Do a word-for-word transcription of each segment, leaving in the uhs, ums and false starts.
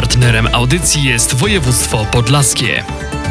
Partnerem audycji jest województwo podlaskie.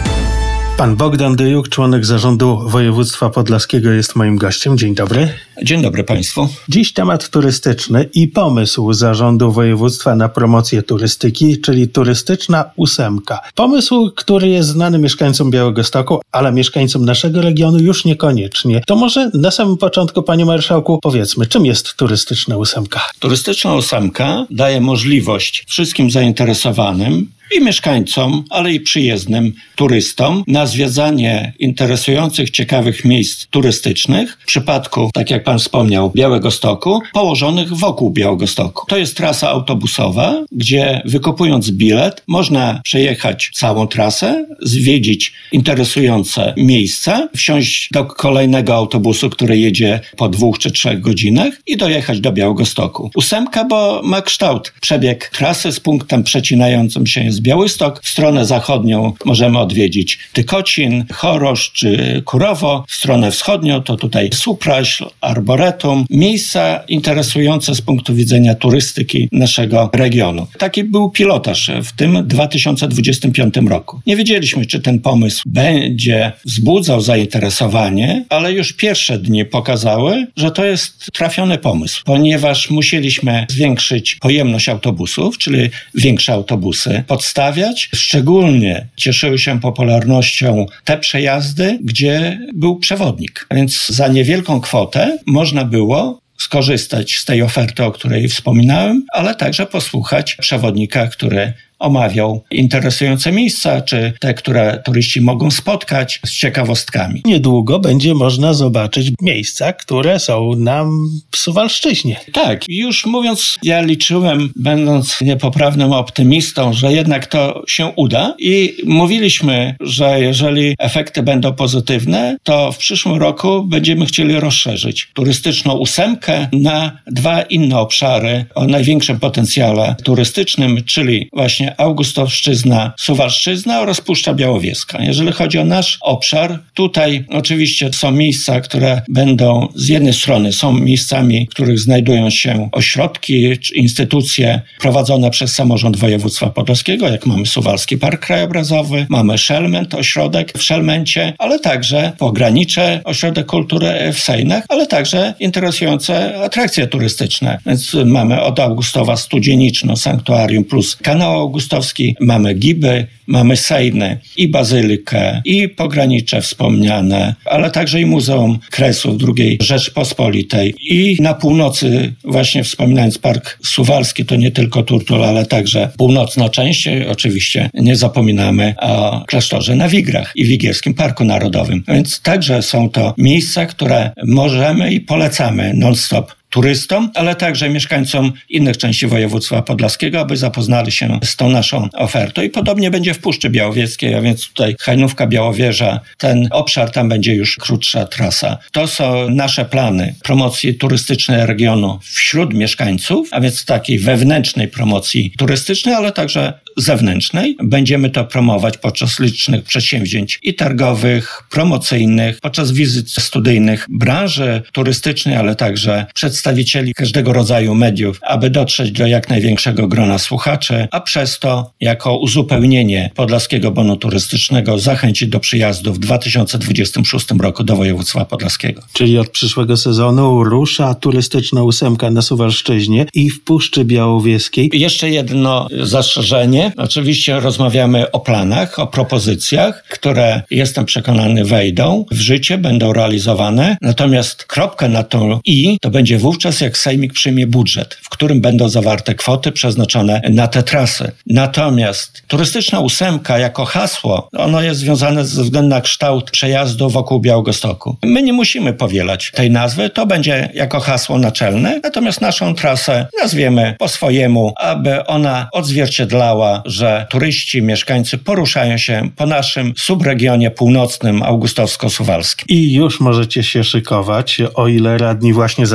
Pan Bogdan Dyjuk, członek zarządu województwa podlaskiego, jest moim gościem. Dzień dobry. Dzień dobry Państwu. Dziś temat turystyczny i pomysł zarządu województwa na promocję turystyki, czyli turystyczna ósemka. Pomysł, który jest znany mieszkańcom Białegostoku, ale mieszkańcom naszego regionu już niekoniecznie. To może na samym początku, panie marszałku, powiedzmy, czym jest turystyczna ósemka? Turystyczna ósemka daje możliwość wszystkim zainteresowanym i mieszkańcom, ale i przyjezdnym turystom na zwiedzanie interesujących, ciekawych miejsc turystycznych, w przypadku, tak jak pan wspomniał, Białegostoku, położonych wokół Białegostoku. To jest trasa autobusowa, gdzie wykupując bilet można przejechać całą trasę, zwiedzić interesujące miejsca, wsiąść do kolejnego autobusu, który jedzie po dwóch czy trzech godzinach i dojechać do Białegostoku. Ósemka, bo ma kształt, przebieg trasy z punktem przecinającym się jest Białystok. W stronę zachodnią możemy odwiedzić Tykocin, Choroszcz czy Kurowo. W stronę wschodnią to tutaj Supraśl, Arboretum. Miejsca interesujące z punktu widzenia turystyki naszego regionu. Taki był pilotaż w tym dwa tysiące dwudziestym piątym roku. Nie wiedzieliśmy, czy ten pomysł będzie wzbudzał zainteresowanie, ale już pierwsze dni pokazały, że to jest trafiony pomysł, ponieważ musieliśmy zwiększyć pojemność autobusów, czyli większe autobusy, podstawiać. Szczególnie cieszyły się popularnością te przejazdy, gdzie był przewodnik. Więc za niewielką kwotę można było skorzystać z tej oferty, o której wspominałem, ale także posłuchać przewodnika, który omawiał interesujące miejsca, czy te, które turyści mogą spotkać z ciekawostkami. Niedługo będzie można zobaczyć miejsca, które są na Suwalszczyźnie. Tak, już mówiąc, ja liczyłem, będąc niepoprawnym optymistą, że jednak to się uda i mówiliśmy, że jeżeli efekty będą pozytywne, to w przyszłym roku będziemy chcieli rozszerzyć turystyczną ósemkę na dwa inne obszary o największym potencjale turystycznym, czyli właśnie Augustowszczyzna, Suwalszczyzna oraz Puszcza Białowieska. Jeżeli chodzi o nasz obszar, tutaj oczywiście są miejsca, które będą z jednej strony są miejscami, w których znajdują się ośrodki czy instytucje prowadzone przez samorząd województwa podlaskiego, jak mamy Suwalski Park Krajobrazowy, mamy Szelment, ośrodek w Szelmencie, ale także pogranicze, ośrodek kultury w Sejnach, ale także interesujące atrakcje turystyczne. Więc mamy od Augustowa Studzieniczną, Sanktuarium plus Kanał Augustowski, mamy Giby, mamy Sejny i Bazylikę, i pogranicze wspomniane, ale także i Muzeum Kresów drugiej Rzeczpospolitej. I na północy, właśnie wspominając Park Suwalski, to nie tylko Turtul, ale także północna część. Oczywiście nie zapominamy o klasztorze na Wigrach i Wigierskim Parku Narodowym. Więc także są to miejsca, które możemy i polecamy non-stop turystom, ale także mieszkańcom innych części województwa podlaskiego, aby zapoznali się z tą naszą ofertą. I podobnie będzie w Puszczy Białowieskiej, a więc tutaj Hajnówka, Białowieża, ten obszar, tam będzie już krótsza trasa. To są nasze plany promocji turystycznej regionu wśród mieszkańców, a więc takiej wewnętrznej promocji turystycznej, ale także zewnętrznej. Będziemy to promować podczas licznych przedsięwzięć i targowych, promocyjnych, podczas wizyt studyjnych branży turystycznej, ale także przedstawicieli każdego rodzaju mediów, aby dotrzeć do jak największego grona słuchaczy, a przez to jako uzupełnienie Podlaskiego Bonu Turystycznego zachęcić do przyjazdu w dwa tysiące dwudziestym szóstym roku do województwa podlaskiego. Czyli od przyszłego sezonu rusza turystyczna ósemka na Suwalszczyźnie i w Puszczy Białowieskiej. Jeszcze jedno zastrzeżenie. Oczywiście rozmawiamy o planach, o propozycjach, które jestem przekonany wejdą w życie, będą realizowane. Natomiast kropkę na to i to będzie wówczas, jak Sejmik przyjmie budżet, w którym będą zawarte kwoty przeznaczone na te trasy. Natomiast turystyczna ósemka jako hasło, ono jest związane ze względu na kształt przejazdu wokół Białegostoku. My nie musimy powielać tej nazwy, to będzie jako hasło naczelne, natomiast naszą trasę nazwiemy po swojemu, aby ona odzwierciedlała, że turyści, mieszkańcy poruszają się po naszym subregionie północnym augustowsko-suwalskim. I już możecie się szykować, o ile radni właśnie zaakceptują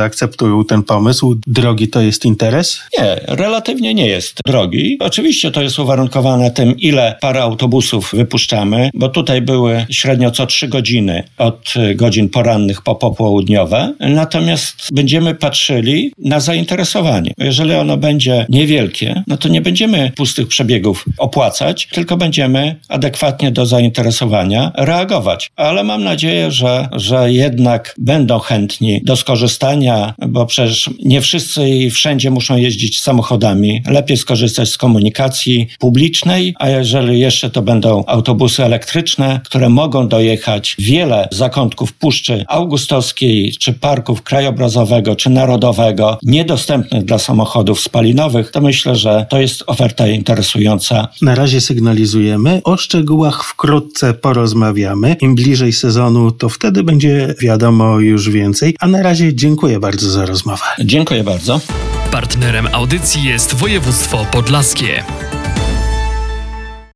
akceptują ten pomysł? Drogi to jest interes? Nie, relatywnie nie jest drogi. Oczywiście to jest uwarunkowane tym, ile para autobusów wypuszczamy, bo tutaj były średnio co trzy godziny od godzin porannych po popołudniowe. Natomiast będziemy patrzyli na zainteresowanie. Jeżeli ono będzie niewielkie, no to nie będziemy pustych przebiegów opłacać, tylko będziemy adekwatnie do zainteresowania reagować. Ale mam nadzieję, że, że jednak będą chętni do skorzystania, bo przecież nie wszyscy i wszędzie muszą jeździć samochodami. Lepiej skorzystać z komunikacji publicznej, a jeżeli jeszcze to będą autobusy elektryczne, które mogą dojechać wiele zakątków Puszczy Augustowskiej, czy parków krajobrazowego, czy narodowego, niedostępnych dla samochodów spalinowych, to myślę, że to jest oferta interesująca. Na razie sygnalizujemy, o szczegółach wkrótce porozmawiamy. Im bliżej sezonu, to wtedy będzie wiadomo już więcej. A na razie dziękuję bardzo za rozmowę. Dziękuję bardzo. Partnerem audycji jest województwo podlaskie.